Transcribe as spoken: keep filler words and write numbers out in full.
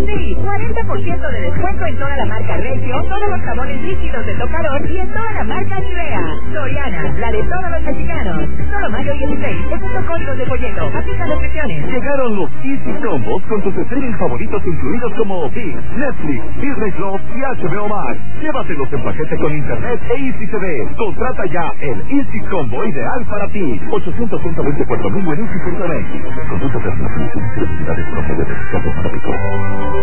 Sí, cuarenta por ciento de descuento en toda la marca Regio, todos los jabones líquidos de tocador y en toda la marca Nivea. Soriana, la de todos los mexicanos. Solo mayo dieciséis, excepto códigos de folleto. Aplica restricciones. Llegaron los Easy Combos con tus streaming favoritos incluidos como ViX, Netflix, Disney Plus y H B O Max. Llévatelos en paquete con internet e Easy T V. Contrata ya el Easy Combo ideal para ti. ochocientos veinticuatro mil en Easy punto net. Consulta términos y condiciones. Necesidades propias de descarga para pico.